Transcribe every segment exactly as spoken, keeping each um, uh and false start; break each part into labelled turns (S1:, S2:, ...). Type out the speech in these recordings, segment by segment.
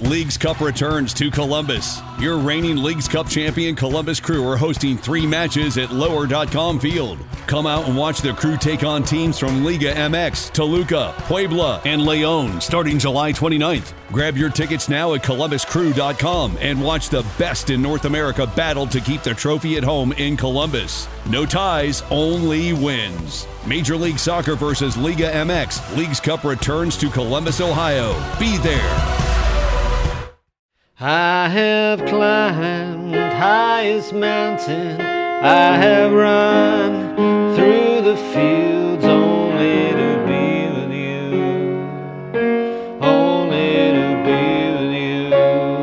S1: Leagues Cup returns to Columbus. Your reigning Leagues Cup champion Columbus Crew are hosting three matches at lower dot com Field. Come out and watch the Crew take on teams from Liga M X, Toluca, Puebla, and León starting July twenty-ninth. Grab your tickets now at columbus crew dot com and watch the best in North America battle to keep the trophy at home in Columbus. No ties, only wins. Major League Soccer versus Liga M X. Leagues Cup returns to Columbus, Ohio. Be there.
S2: I have climbed highest mountain, I have run through the fields only to be with you, only to be with you.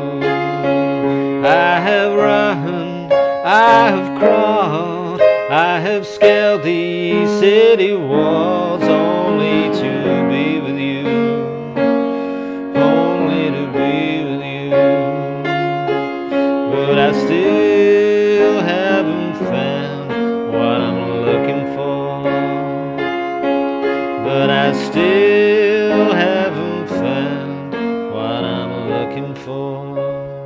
S2: I have run, I have crawled, I have scaled these city walls only to be with you, only to be with you. But I still haven't found what I'm looking for. But I still haven't found what I'm looking for.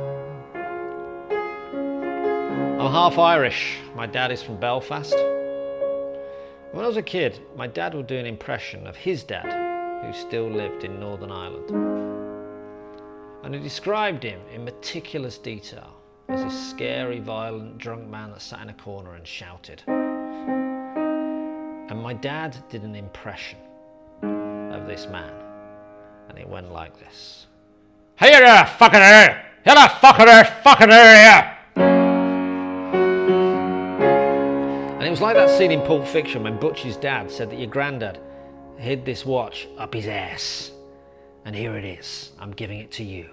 S2: I'm half Irish. My dad is from Belfast. When I was a kid, my dad would do an impression of his dad, who still lived in Northern Ireland. And he described him in meticulous detail as this scary, violent, drunk man that sat in a corner and shouted. And my dad did an impression of this man, and it went like this. Hey there, fucking there! Hey there, fucking there, fucking there, And it was like that scene in Pulp Fiction when Butch's dad said that your granddad hid this watch up his ass. And here it is, I'm giving it to you.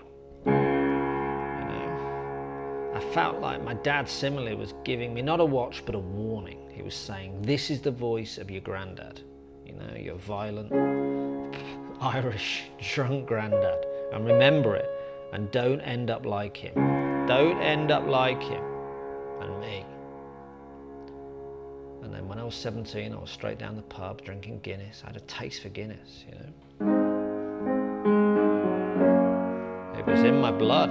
S2: I felt like my dad similarly was giving me not a watch but a warning. He was saying, this is the voice of your granddad. You know, your violent, Irish, drunk granddad. And remember it. And don't end up like him. Don't end up like him. And me. And then when I was seventeen, I was straight down the pub drinking Guinness. I had a taste for Guinness, you know. It was in my blood.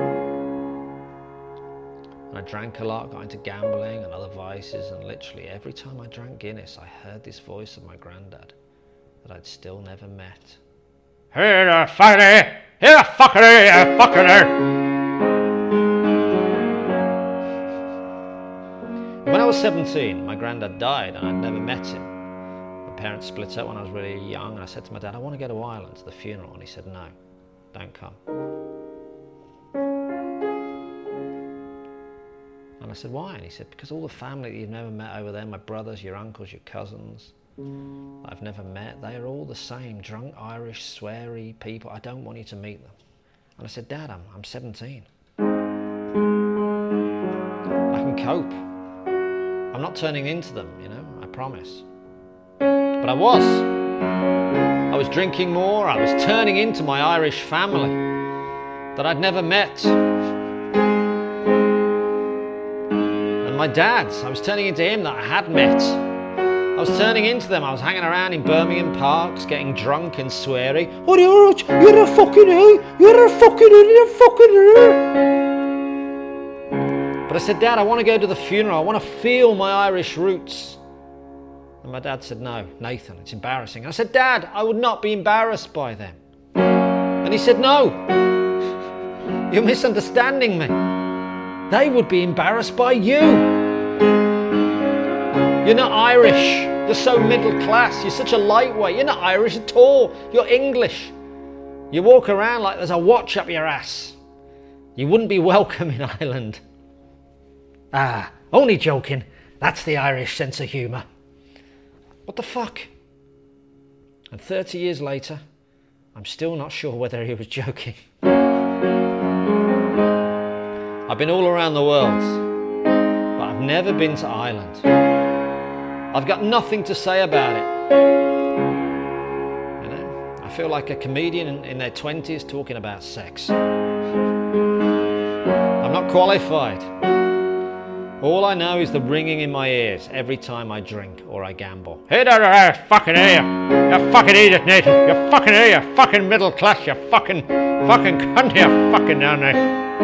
S2: And I drank a lot, got into gambling and other vices, and literally every time I drank Guinness, I heard this voice of my granddad that I'd still never met. Here the fucker, here the fucker, here the fucker. When I was seventeen, my granddad died and I'd never met him. My parents split up when I was really young, and I said to my dad, I want to go to Ireland to the funeral, and he said, no, don't come. And I said, why? And he said, because all the family that you've never met over there, my brothers, your uncles, your cousins, I've never met, they are all the same, drunk, Irish, sweary people. I don't want you to meet them. And I said, Dad, I'm, I'm seventeen. I can cope. I'm not turning into them, you know, I promise. But I was. I was drinking more, I was turning into my Irish family that I'd never met. My dad's, I was turning into him that I had met. I was turning into them. I was hanging around in Birmingham parks, getting drunk and sweary. Oh, you're, you're a fucking A, you're a fucking A, you're a fucking A. But I said, Dad, I want to go to the funeral. I want to feel my Irish roots. And my dad said, no, Nathan, it's embarrassing. I said, Dad, I would not be embarrassed by them. And he said, no, you're misunderstanding me. They would be embarrassed by you. You're not Irish. You're so middle class. You're such a lightweight. You're not Irish at all. You're English. You walk around like there's a watch up your ass. You wouldn't be welcome in Ireland. Ah, only joking. That's the Irish sense of humour. What the fuck? And thirty years later, I'm still not sure whether he was joking. I've been all around the world, but I've never been to Ireland. I've got nothing to say about it. You know, I feel like a comedian in, in their twenties talking about sex. I'm not qualified. All I know is the ringing in my ears every time I drink or I gamble. Hey there, there, fucking here, you fucking idiot, Nathan. You fucking here, you fucking middle class, you fucking, fucking cunt, you fucking down there.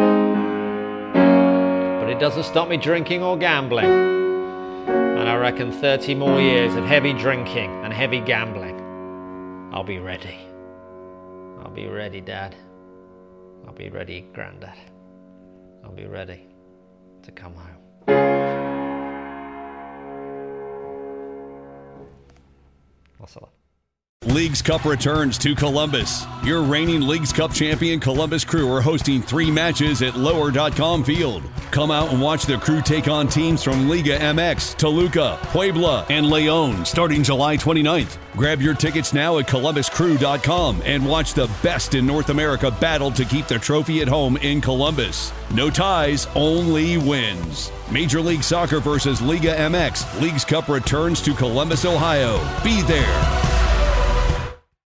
S2: But it doesn't stop me drinking or gambling. And I reckon thirty more years of heavy drinking and heavy gambling, I'll be ready. I'll be ready, Dad. I'll be ready, Grandad. I'll be ready to come home. Lots of love.
S1: Leagues Cup returns to Columbus. Your reigning Leagues Cup champion Columbus Crew are hosting three matches at lower dot com field. Come out and watch the Crew take on teams from Liga M X, Toluca, Puebla, and Leon starting July twenty-ninth. Grab your tickets now at columbus crew dot com and watch the best in North America battle to keep the trophy at home in Columbus. No ties, only wins. Major League Soccer versus Liga M X. Leagues Cup returns to Columbus, Ohio. Be there.